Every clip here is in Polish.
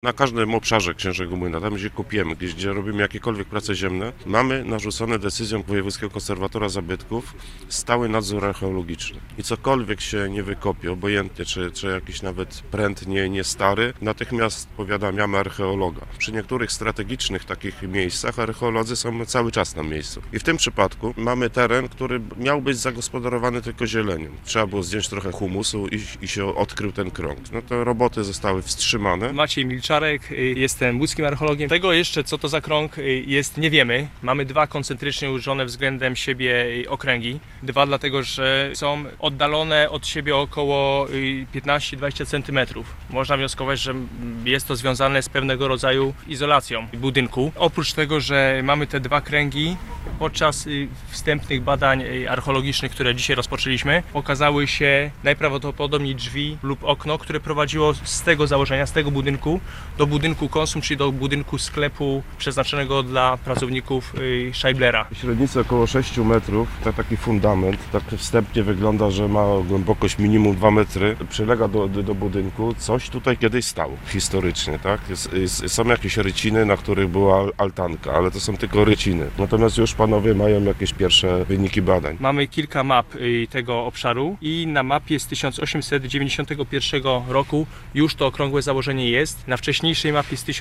Na każdym obszarze Księżego Młyna, tam gdzie kopiemy, gdzie robimy jakiekolwiek prace ziemne, mamy narzucone decyzją Wojewódzkiego Konserwatora Zabytków stały nadzór archeologiczny. I cokolwiek się nie wykopie, obojętnie czy jakiś nawet pręt nie stary, natychmiast powiadamiamy archeologa. Przy niektórych strategicznych takich miejscach archeolodzy są cały czas na miejscu. I w tym przypadku mamy teren, który miał być zagospodarowany tylko zielenią. Trzeba było zdjąć trochę humusu i się odkrył ten krąg. No to roboty zostały wstrzymane. Maciej Milczarek, jestem łódzkim archeologiem. Tego jeszcze, co to za krąg jest, nie wiemy. Mamy dwa koncentrycznie ułożone względem siebie okręgi. Dwa dlatego, że są oddalone od siebie około 15-20 cm. Można wnioskować, że jest to związane z pewnego rodzaju izolacją budynku. Oprócz tego, że mamy te dwa kręgi, podczas wstępnych badań archeologicznych, które dzisiaj rozpoczęliśmy, okazały się najprawdopodobniej drzwi lub okno, które prowadziło z tego założenia, z tego budynku do budynku konsum, czyli do budynku sklepu przeznaczonego dla pracowników Scheiblera. Średnicy około 6 metrów, to taki fundament, tak wstępnie wygląda, że ma głębokość minimum 2 metry, przylega do budynku, coś tutaj kiedyś stało historycznie, tak? Są jakieś ryciny, na których była altanka, ale to są tylko ryciny. Natomiast już panowie mają jakieś pierwsze wyniki badań. Mamy kilka map tego obszaru i na mapie z 1891 roku już to okrągłe założenie jest. Na wcześniejszej mapie z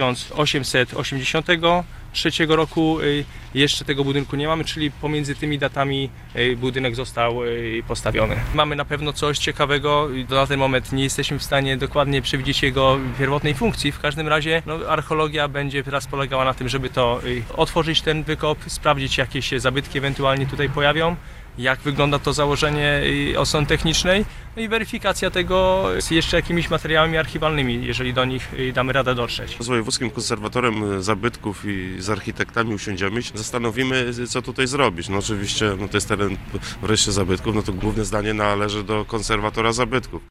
1883 roku jeszcze tego budynku nie mamy, czyli pomiędzy tymi datami budynek został postawiony. Mamy na pewno coś ciekawego, na ten moment nie jesteśmy w stanie dokładnie przewidzieć jego pierwotnej funkcji. W każdym razie archeologia będzie teraz polegała na tym, żeby to otworzyć ten wykop, sprawdzić jakie się zabytki ewentualnie tutaj pojawią, jak wygląda to założenie od strony technicznej, no i weryfikacja tego z jeszcze jakimiś materiałami archiwalnymi, jeżeli do nich damy radę dotrzeć. Z Wojewódzkim Konserwatorem Zabytków i z architektami usiądziemy się, zastanowimy, co tutaj zrobić. No oczywiście to jest teren wreszcie zabytków, no to główne zdanie należy do konserwatora zabytków.